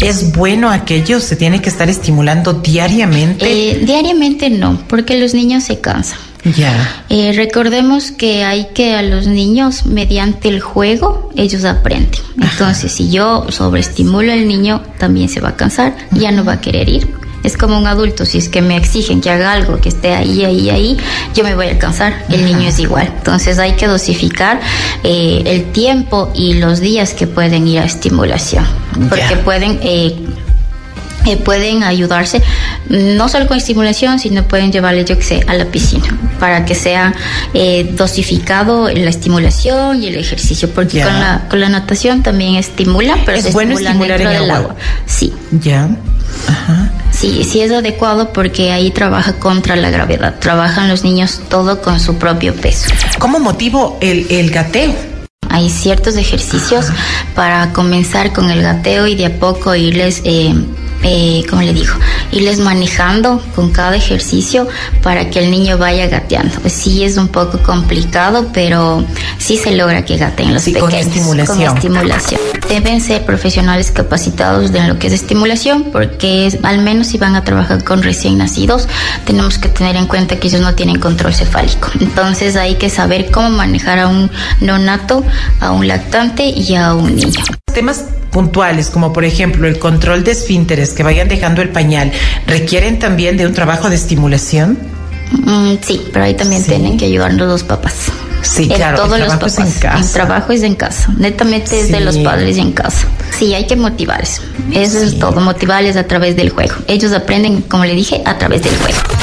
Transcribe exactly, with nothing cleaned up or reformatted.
¿Es bueno aquello? ¿Se tiene que estar estimulando diariamente? Eh, diariamente no, porque los niños se cansan. Ya. Eh, recordemos que hay que a los niños, mediante el juego, ellos aprenden. Entonces, Ajá. si yo sobreestimulo al niño, también se va a cansar, uh-huh. ya no va a querer ir. Es como un adulto, si es que me exigen que haga algo, que esté ahí, ahí, ahí, yo me voy a cansar. El Ajá. niño es igual. Entonces hay que dosificar eh, el tiempo y los días que pueden ir a estimulación. Porque ya. pueden... Eh, Eh, pueden ayudarse no solo con estimulación, sino pueden llevarle, yo que sé, a la piscina para que sea eh, dosificado la estimulación y el ejercicio, porque yeah. con la con la natación también estimula, pero es se bueno estimula estimular dentro en del agua. agua. Sí. Ya. Yeah. Ajá. Sí, sí es adecuado porque ahí trabaja contra la gravedad. Trabajan los niños todo con su propio peso. ¿Cómo motivo el, el gateo? Hay ciertos ejercicios Ajá. para comenzar con el gateo y de a poco irles... Eh, Eh, como le digo, irles manejando con cada ejercicio para que el niño vaya gateando. Sí es un poco complicado, pero sí se logra que gateen los sí, pequeños. Con estimulación. Con estimulación. Deben ser profesionales capacitados en lo que es estimulación, porque es, al menos si van a trabajar con recién nacidos, tenemos que tener en cuenta que ellos no tienen control cefálico. Entonces hay que saber cómo manejar a un neonato, a un lactante y a un niño. Temas puntuales, como por ejemplo el control de esfínteres, que vayan dejando el pañal, ¿requieren también de un trabajo de estimulación? Mm, sí, pero ahí también sí. tienen que ayudarnos los papás. Sí, el, claro, todos el trabajo los papás. es en casa. El trabajo es en casa, netamente es sí. de los padres y en casa. Sí, hay que motivarles. Eso sí. es todo, motivarles a través del juego. Ellos aprenden, como le dije, a través del juego.